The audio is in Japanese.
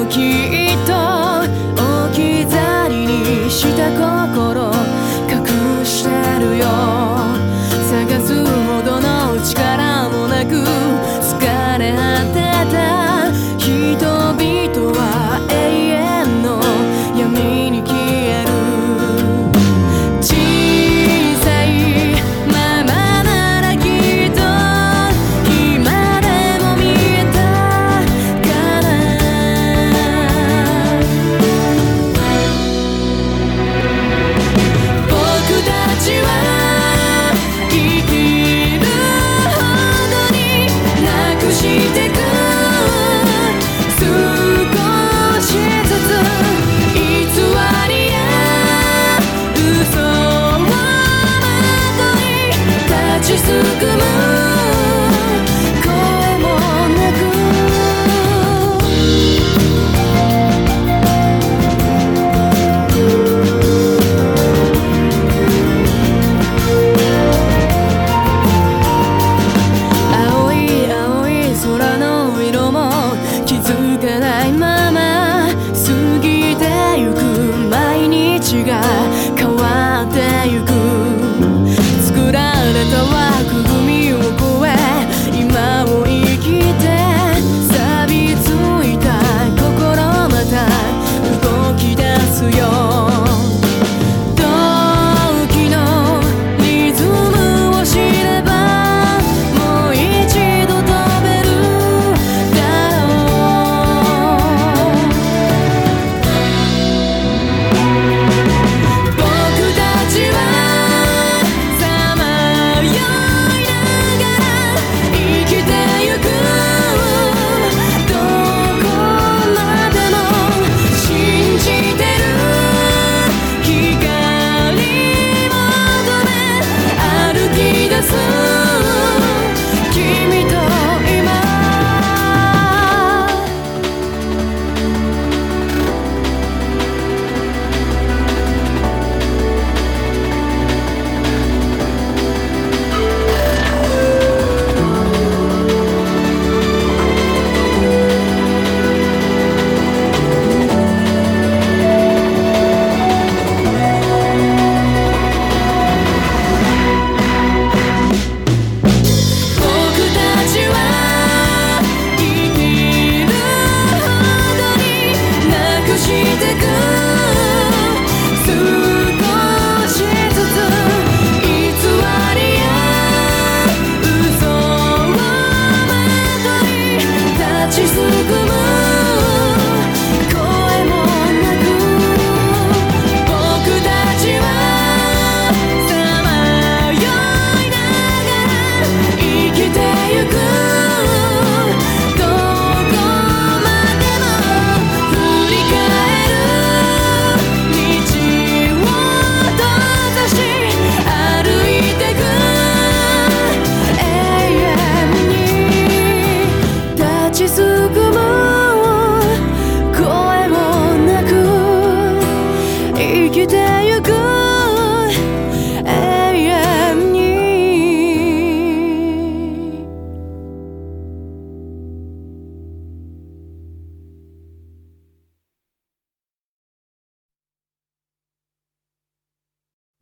もきっと置き去りにした心隠してるよ。探すほどの力もなく疲れ果てた人々は永遠の闇に消える。小さいままならきっと今でも見えたかな。僕たちは生きるほどになくしてく。少しずつ偽りや嘘をまとい立ちすくむ声もなく。青い青い空の色も気づかないまま過ぎてゆく毎日が